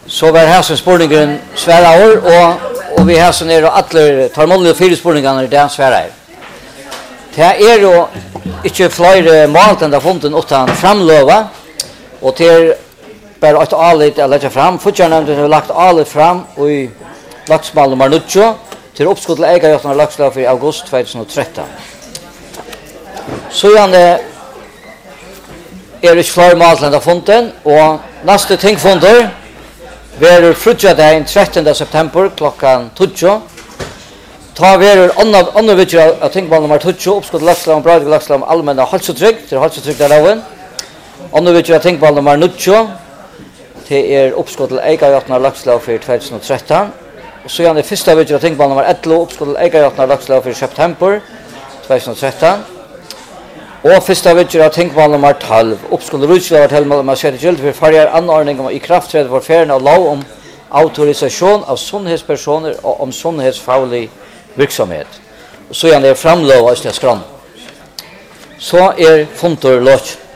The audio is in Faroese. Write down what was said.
Så var här som spårningen svära år och vi har så ner och alla tar mål och fyra spårningarna där svära. Det är ju inte fler mål än det funnit utan framlöva och till bara ett allt att lägga fram. Futjarnämnden har lagt allt fram och i lagsmål nummer 9 till uppskott till ägarjättarna lagslag för august 2013. Så är det fler mål än det funnit och nästa tingfonder verður frutjadagen 13. september klockan 12. Ta verður annar vitjar att tingmál nummer 12 uppskott lagslag om bráð lagslag om allmänna hälsotrygg till hälsotryggarloven. Annar vitjar att tingmál nummer 9 det uppskott till ägarjättarna lagslag för 2013. Och så är det första vitjar att tingmál nummer 11 uppskott till ägarjättarna lagslag för september 2013. Og fyrsta vitjer av tingmál nummer 12, uppskott rutslag til med sett gild for farger anordning om i kraftträd for ferien av lov om autorisation av sunnhetspersoner og om sunnhetsfaglig virksomhet. Og så er det framlov av skran. Så funter lott.